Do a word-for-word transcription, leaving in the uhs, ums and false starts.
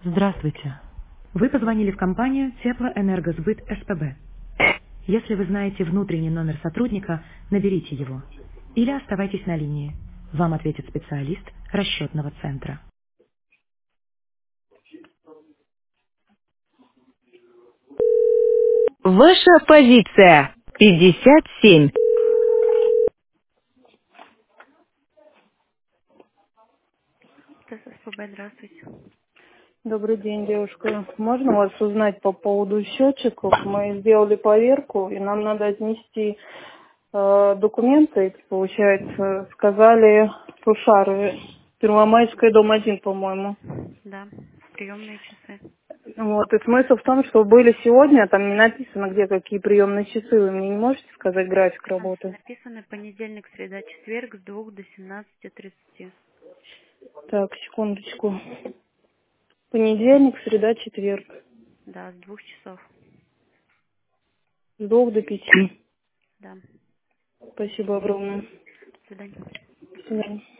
Здравствуйте. Вы позвонили в компанию Теплоэнергосбыт СПБ. Если вы знаете внутренний номер сотрудника, наберите его. Или оставайтесь на линии. Вам ответит специалист расчетного центра. Ваша позиция пятьдесят семь. ТССПБ, здравствуйте. Добрый день, девушка. Можно вас узнать по поводу счетчиков? Мы сделали поверку, и нам надо отнести э, документы. Получается, сказали Сушары, Первомайская, дом один, по-моему. Да, приемные часы. Вот. И смысл в том, что были сегодня, а там не написано, где какие приемные часы. Вы мне не можете сказать график А, работы? написано понедельник, среда, четверг с двух до семнадцати тридцати. Так, секундочку. Понедельник, среда, четверг. Да, с двух часов. С двух до пяти. Да. Спасибо огромное. До свидания. До свидания.